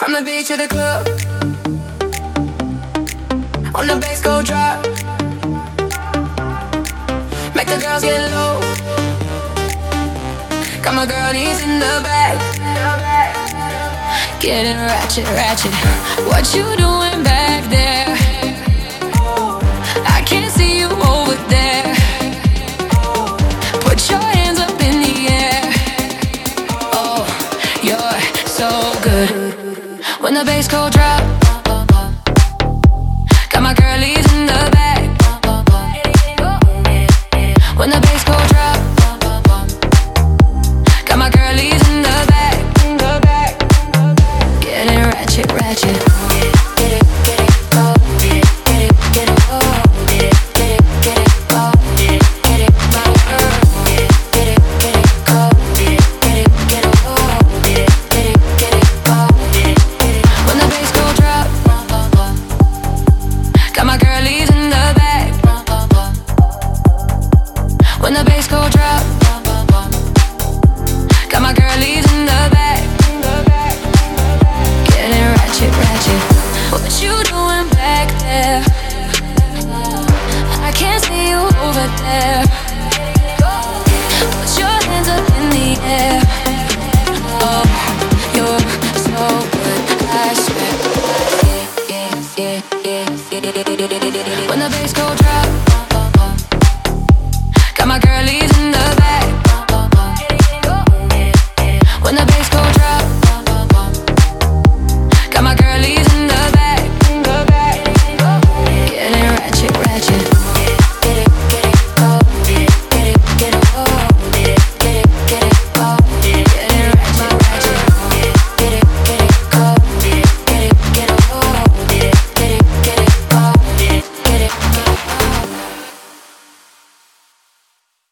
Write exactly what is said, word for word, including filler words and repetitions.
From the beach to the club, on the bass go drop. Make the girls get low. Got my girlies in the back, getting ratchet, ratchet. What you doing back there? I can't see you over there. Put your hands up in the air. Oh, you're so good. When the bass go drop, got my girlies in the back. When the bass go drop, got my girlies in the back, in the back, getting ratchet, ratchet. Get it, get it, go. Get it, get it, get it, go. Get it, get it, get it, go. Get it, get it, my girl. Get it, get it, get it, go. Get it, get it, get it, go. Get it, get it, get it, go. Get it, get it. When the bass go drop, got my girlies in the back. When the bass go drop, got my girlies in the back, getting ratchet, ratchet. What you doing back there? I can't see you over there. Put your hands up in the air.